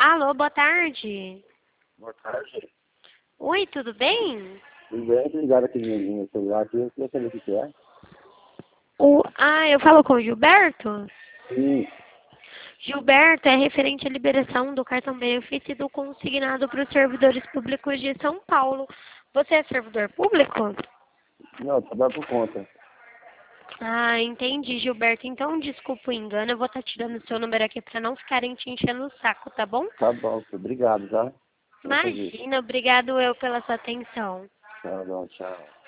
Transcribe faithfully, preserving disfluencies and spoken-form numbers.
Alô, boa tarde. Boa tarde. Oi, tudo bem? Tudo bem? Ligaram aqui no meu celular aqui, eu queria saber o que que é. O... Ah, eu falo com o Gilberto? Sim. Gilberto é referente à liberação do cartão benefício consignado para os servidores públicos de São Paulo. Você é servidor público? Não, trabalho por conta. Ah, entendi, Gilberto. Então, desculpa o engano, eu vou estar tirando o seu número aqui para não ficarem te enchendo o saco, tá bom? Tá bom, obrigado, tá? Vou fazer. Imagina, obrigado eu pela sua atenção. Tá bom, tchau.